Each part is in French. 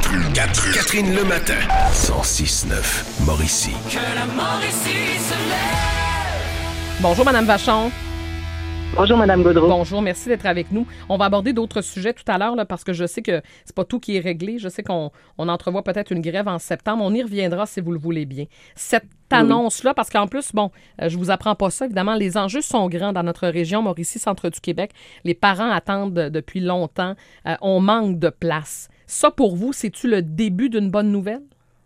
Catherine Le Matin. 106.9 Mauricie. Que la Mauricie se lève. Bonjour, Madame Vachon. Bonjour, Mme Gaudreau. Bonjour, merci d'être avec nous. On va aborder d'autres sujets tout à l'heure là, parce que je sais que c'est pas tout qui est réglé. Je sais qu'on entrevoit peut-être une grève en septembre. On y reviendra si vous le voulez bien. Cette annonce-là, parce qu'en plus, je vous apprends pas ça, évidemment, les enjeux sont grands dans notre région, Mauricie, centre du Québec. Les parents attendent depuis longtemps. On manque de place. Ça, pour vous, c'est-tu le début d'une bonne nouvelle?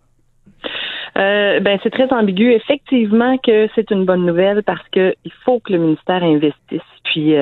C'est très ambigu. Effectivement que c'est une bonne nouvelle parce que il faut que le ministère investisse puis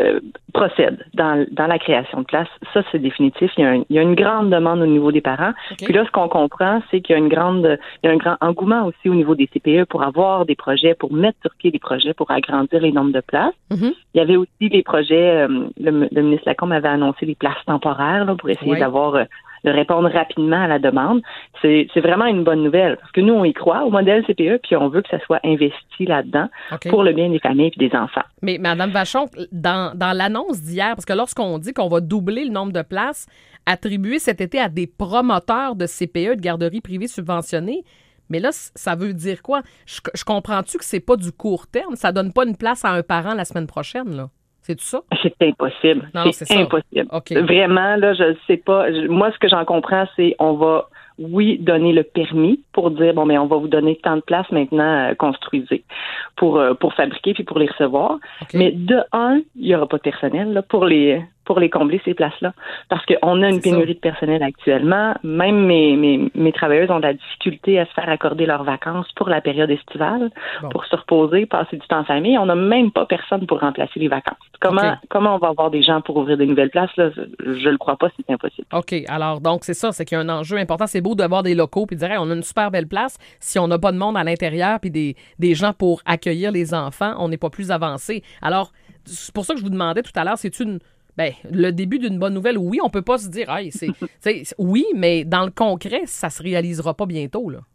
procède dans la création de places. Ça, c'est définitif. Il y a une grande demande au niveau des parents. Okay. Puis là, ce qu'on comprend, c'est qu'il y a un grand engouement aussi au niveau des CPE pour avoir des projets, pour mettre sur pied des projets pour agrandir les nombres de places. Mm-hmm. Il y avait aussi les projets, le ministre Lacombe avait annoncé les places temporaires là, pour essayer d'avoir de répondre rapidement à la demande. C'est vraiment une bonne nouvelle parce que nous, on y croit au modèle CPE puis on veut que ça soit investi là-dedans pour le bien des familles et des enfants. Mais Mme Vachon, dans l'annonce d'hier, parce que lorsqu'on dit qu'on va doubler le nombre de places attribuées cet été à des promoteurs de CPE, de garderies privées subventionnées, mais là, ça veut dire quoi? Je comprends-tu que c'est pas du court terme? Ça donne pas une place à un parent la semaine prochaine, là? C'est tout ça? C'est impossible. Non, c'est impossible. Okay. Vraiment, là, je sais pas. Moi, ce que j'en comprends, c'est on va, donner le permis pour dire, on va vous donner tant de places maintenant, construisez pour fabriquer puis pour les recevoir. Okay. Mais de un, il n'y aura pas de personnel là, pour les combler, ces places-là. Parce qu'on a une pénurie de personnel actuellement. Même mes travailleuses ont de la difficulté à se faire accorder leurs vacances pour la période estivale, pour se reposer, passer du temps en famille. On n'a même pas personne pour remplacer les vacances. Comment on va avoir des gens pour ouvrir des nouvelles places? Là? Je le crois pas, c'est impossible. OK. Alors, donc, c'est ça, c'est qu'il y a un enjeu important. C'est beau d'avoir des locaux puis de dire, hey, on a une super belle place. Si on n'a pas de monde à l'intérieur puis des gens pour accueillir les enfants, on n'est pas plus avancé. Alors, c'est pour ça que je vous demandais tout à l'heure, c'est le début d'une bonne nouvelle, oui, on peut pas se dire, hey, oui, mais dans le concret, ça se réalisera pas bientôt, là.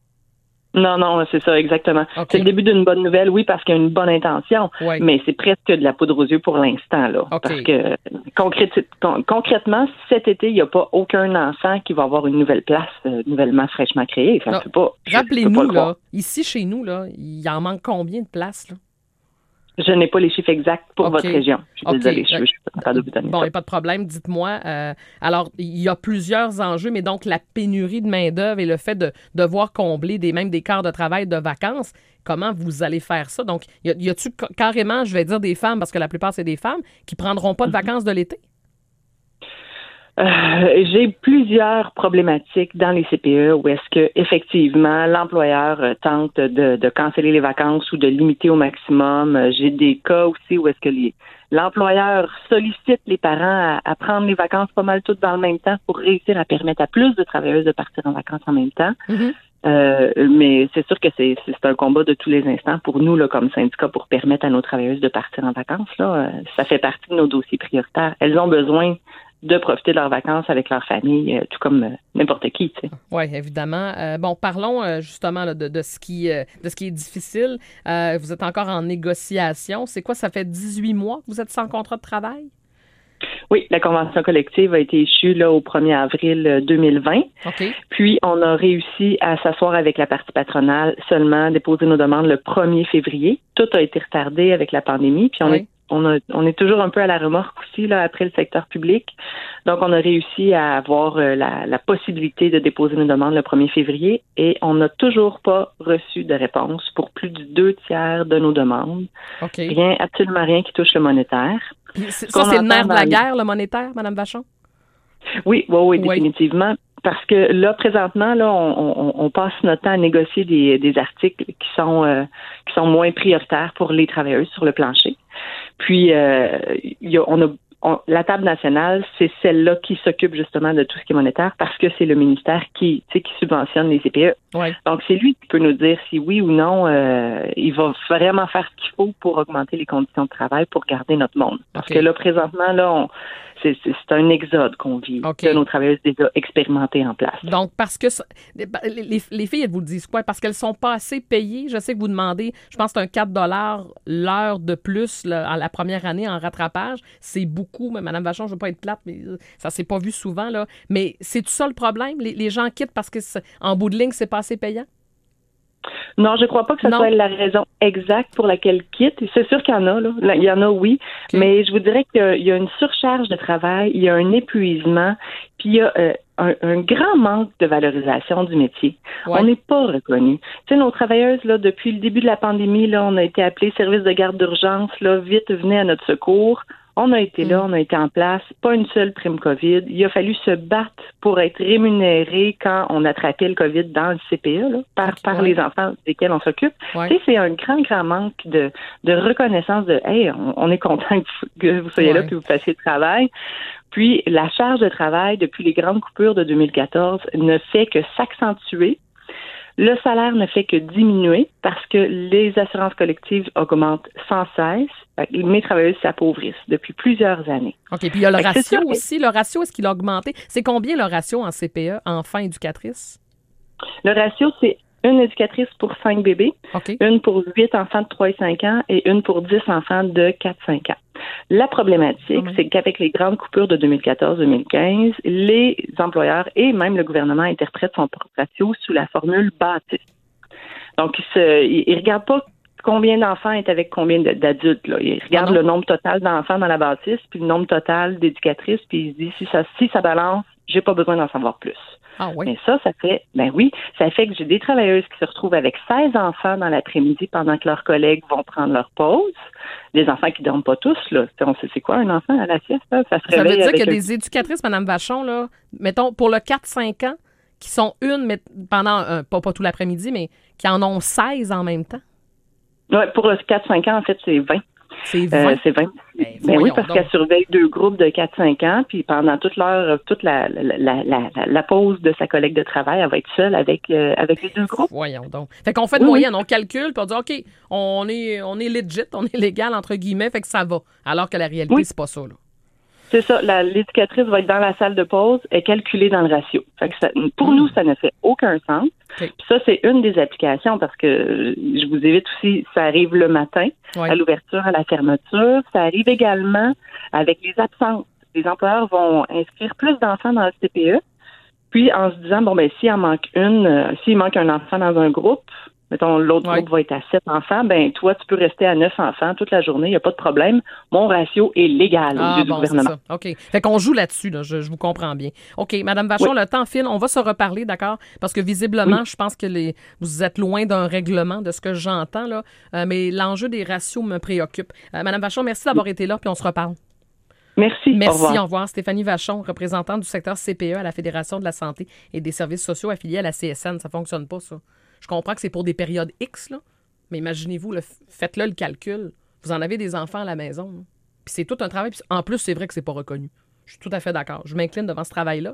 Non, c'est ça, exactement. Okay. C'est le début d'une bonne nouvelle, oui, parce qu'il y a une bonne intention, mais c'est presque de la poudre aux yeux pour l'instant, là. Parce que concrètement, cet été, il n'y a pas aucun enfant qui va avoir une nouvelle place nouvellement fraîchement créée. Ça peut pas. Rappelez-nous, là, ici, chez nous, là, il en manque combien de places, là? Je n'ai pas les chiffres exacts pour votre région. Je suis désolée, je suis pas capable de vous donner ça. Il n'y a pas de problème. Dites-moi, alors, il y a plusieurs enjeux, mais donc la pénurie de main-d'œuvre et le fait de devoir combler même des quarts de travail de vacances, comment vous allez faire ça? Donc, y a-tu carrément, je vais dire des femmes, parce que la plupart, c'est des femmes, qui ne prendront pas de vacances de l'été? J'ai plusieurs problématiques dans les CPE où est-ce que effectivement l'employeur tente de canceller les vacances ou de limiter au maximum. J'ai des cas aussi où est-ce que l'employeur sollicite les parents à prendre les vacances pas mal toutes dans le même temps pour réussir à permettre à plus de travailleuses de partir en vacances en même temps. Mm-hmm. Mais c'est sûr que c'est un combat de tous les instants pour nous là, comme syndicat pour permettre à nos travailleuses de partir en vacances. Là, ça fait partie de nos dossiers prioritaires. Elles ont besoin de profiter de leurs vacances avec leur famille, tout comme n'importe qui. Tu sais. Oui, évidemment. Parlons justement là, de ce qui est difficile. Vous êtes encore en négociation. C'est quoi, ça fait 18 mois que vous êtes sans contrat de travail? Oui, la convention collective a été issue là, au 1er avril 2020. Okay. Puis, on a réussi à s'asseoir avec la partie patronale, seulement déposer nos demandes le 1er février. Tout a été retardé avec la pandémie. Puis, on est toujours un peu à la remorque aussi là après le secteur public. Donc, on a réussi à avoir la possibilité de déposer nos demandes le 1er février et on n'a toujours pas reçu de réponse pour plus de 2/3 de nos demandes. Okay. Absolument rien qui touche le monétaire. Ça, c'est le nerf de la guerre, le monétaire, Mme Vachon? Oui, définitivement. Parce que là, présentement, là, on passe notre temps à négocier des articles qui sont moins prioritaires pour les travailleuses sur le plancher. Puis, la table nationale, c'est celle-là qui s'occupe justement de tout ce qui est monétaire parce que c'est le ministère qui subventionne les CPE. Ouais. Donc, c'est lui qui peut nous dire si oui ou non, il va vraiment faire ce qu'il faut pour augmenter les conditions de travail pour garder notre monde. Parce que là, présentement, là, c'est un exode qu'on vit OK. de nos travailleuses déjà expérimentées en place. Donc, parce que les filles, elles vous le disent quoi? Parce qu'elles sont pas assez payées. Je sais que vous demandez, je pense que c'est un 4 l'heure de plus là, à la première année en rattrapage. C'est beaucoup. Mais Mme Vachon, je veux pas être plate, mais ça s'est pas vu souvent. Là. Mais c'est-tu ça le problème? Les gens quittent parce que en bout de ligne, c'est pas assez payant? Non, je crois pas que ce soit la raison exacte pour laquelle ils quittent. C'est sûr qu'il y en a, là. Il y en a, oui. Okay. Mais je vous dirais qu'il y a une surcharge de travail, il y a un épuisement, puis il y a un grand manque de valorisation du métier. Ouais. On n'est pas reconnus. Tu sais, nos travailleuses, là, depuis le début de la pandémie, là, on a été appelés service de garde d'urgence, là, vite, venez à notre secours. On a été là, on a été en place, pas une seule prime COVID. Il a fallu se battre pour être rémunéré quand on attrapait le COVID dans le CPE, là, par les enfants desquels on s'occupe. Ouais. Tu sais, c'est un grand manque de reconnaissance de « Hey, on est content que vous soyez là et que vous fassiez le travail ». Puis, la charge de travail, depuis les grandes coupures de 2014, ne fait que s'accentuer. Le salaire ne fait que diminuer parce que les assurances collectives augmentent sans cesse. Mes travailleuses s'appauvrissent depuis plusieurs années. OK. Puis il y a le ratio aussi. Le ratio, est-ce qu'il a augmenté? C'est combien le ratio en CPE, enfant éducatrice? Le ratio, c'est une éducatrice pour 5 bébés, OK. Une pour 8 enfants de 3 et 5 ans et une pour 10 enfants de 4-5 ans. La problématique, c'est qu'avec les grandes coupures de 2014-2015, les employeurs et même le gouvernement interprètent son propre ratio sous la formule bâtisse. Donc, ils ne regardent pas combien d'enfants est avec combien d'adultes. Là. Ils regardent le nombre total d'enfants dans la bâtisse, puis le nombre total d'éducatrices, puis ils se disent, si ça balance, j'ai pas besoin d'en savoir plus. Ah oui. Mais ça fait que j'ai des travailleuses qui se retrouvent avec 16 enfants dans l'après-midi pendant que leurs collègues vont prendre leur pause. Des enfants qui dorment pas tous, là. On sait c'est quoi un enfant à la sieste, là? Ça veut dire qu'il y a des éducatrices, Mme Vachon, là, mettons, pour le 4-5 ans, qui sont pendant, pas tout l'après-midi, mais qui en ont 16 en même temps. Oui, pour le 4-5 ans, en fait, c'est 20. C'est 20? C'est 20. Ben oui, parce qu'elle surveille 2 groupes de 4-5 ans, puis pendant toute la pause de sa collègue de travail, elle va être seule avec les 2 groupes. Voyons donc. Fait qu'on fait de moyenne, on calcule, puis on dit, OK, on est legit, on est légal, entre guillemets, fait que ça va. Alors que la réalité, c'est pas ça, là. C'est ça, l'éducatrice va être dans la salle de pause et calculée dans le ratio. Fait que pour nous, ça ne fait aucun sens. Okay. Puis ça, c'est une des applications parce que je vous évite aussi, ça arrive le matin, à l'ouverture, à la fermeture. Ça arrive également avec les absences. Les employeurs vont inscrire plus d'enfants dans le CPE, puis en se disant, s'il manque un enfant dans un groupe, mettons, l'autre groupe va être à 7 enfants, toi, tu peux rester à 9 enfants toute la journée, il n'y a pas de problème. Mon ratio est légal au lieu du gouvernement. C'est ça. OK. Fait qu'on joue là-dessus, là, je vous comprends bien. OK, Mme Vachon, le temps file, on va se reparler, d'accord? Parce que visiblement, je pense que vous êtes loin d'un règlement de ce que j'entends, là, mais l'enjeu des ratios me préoccupe. Mme Vachon, merci d'avoir été là, puis on se reparle. Merci. Au revoir. Stéphanie Vachon, représentante du secteur CPE à la Fédération de la santé et des services sociaux affiliés à la CSN. Ça fonctionne pas, ça. Je comprends que c'est pour des périodes X, là, mais imaginez-vous, faites-le le calcul. Vous en avez des enfants à la maison. Là. Puis c'est tout un travail. Puis en plus, c'est vrai que c'est pas reconnu. Je suis tout à fait d'accord. Je m'incline devant ce travail-là.